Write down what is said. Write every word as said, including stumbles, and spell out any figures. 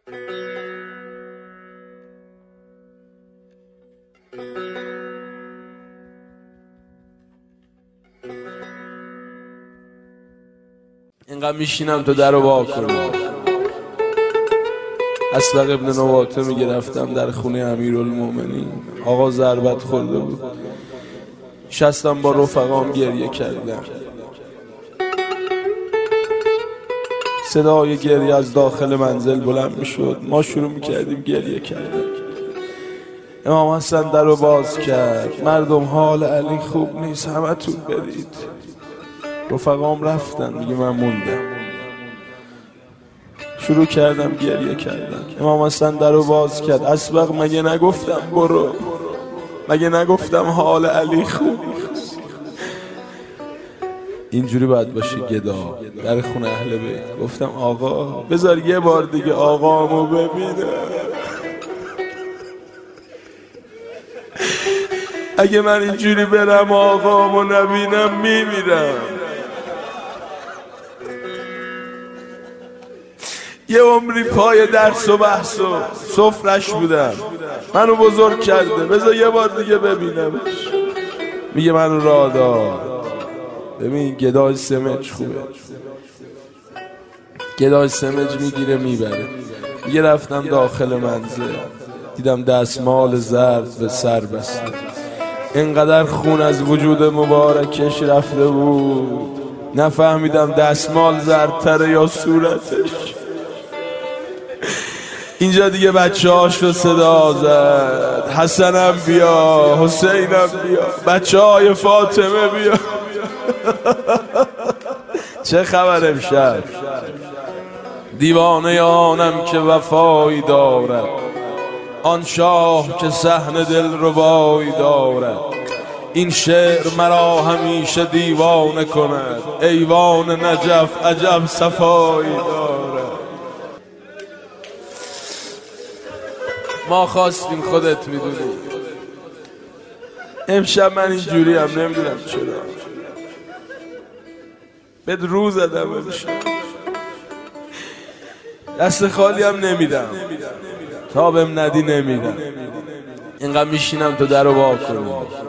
اینقدر میشینم تو در رو وا کنی. اسبق ابن نواته میگه رفتم در خونه امیرالمومنین، آقا ضربت خورده بود، شستم با رفقام گریه کردم. صدای گریه از داخل منزل بلند میشد، ما شروع میکردیم گریه کردن. امام حسن در رو باز کرد، مردم حال علی خوب نیست، همه تون برید. رفقام رفتن، میگه من موندم. شروع کردم گریه کردن. امام حسن در رو باز کرد، اسبق مگه نگفتم برو؟ مگه نگفتم حال علی خوب نیست؟ اینجوری باید باشه گدا در خونه اهل بیت. گفتم آقا بذار یه بار دیگه آقامو ببینم، اگه من اینجوری برم آقامو نبینم میمیرم. یه عمری پای درس و بحث و سفرش بودم، منو بزرگ کرده، بذار یه بار دیگه ببینمش. میگه منو راه دار. ببین گدای سمج خوبه، گدای سمج میگیره میبره. میگه رفتم داخل منزل، دیدم دستمال زرد به سر بسته، اینقدر خون از وجود مبارکش رفته بود نفهمیدم دستمال زردتره یا صورتش. اینجا دیگه بچه هاش رو صدا زد، حسنم بیا، حسینم بیا، بچه های فاطمه بیا. چه خبر امشب؟ دیوانه آنم که وفایی دارد، آن شاه که صحن دل ربایی دارد. این شعر مرا همیشه دیوانه کند، ایوان نجف عجب صفایی دارد. ما خواستیم، خودت میدونی. امشب من اینجوری هم نمیدونم چرا بهت رو زدم. امشب دست خالی هم نمیدم، تا بهم ندی نمیدم. اینقدر میشینم تو در رو وا کنی.